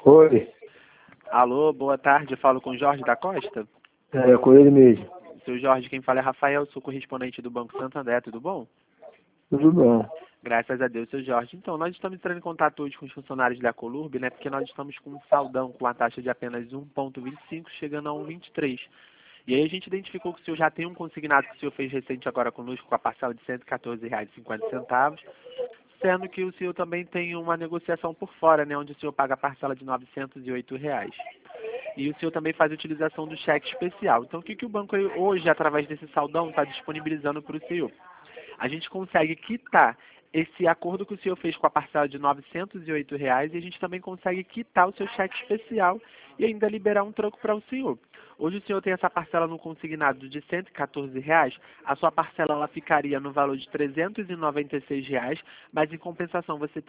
Oi, Alô, boa tarde. Eu falo com Jorge da Costa. é com ele mesmo. Seu Jorge, quem fala é Rafael, sou correspondente do Banco Santander, tudo bom? Tudo bom. Graças a Deus, seu Jorge. Então, nós estamos entrando em contato hoje com os funcionários da Colurb, né? Porque nós estamos com um saldão com a taxa de apenas 1,25, chegando a 1,23. E aí a gente identificou que o senhor já tem um consignado que o senhor fez recente agora conosco com a parcela de R$ 114,50, sendo que o senhor também tem uma negociação por fora, né? Onde o senhor paga a parcela de R$ 908. E o senhor também faz a utilização do cheque especial. Então, o que o banco hoje, através desse saldão, está disponibilizando para o senhor? A gente consegue quitar esse acordo que o senhor fez com a parcela de R$ 908 e a gente também consegue quitar o seu cheque especial e ainda liberar um troco para o senhor. Hoje o senhor tem essa parcela no consignado de R$ 114, a sua parcela ela ficaria no valor de R$ 396, mas em compensação você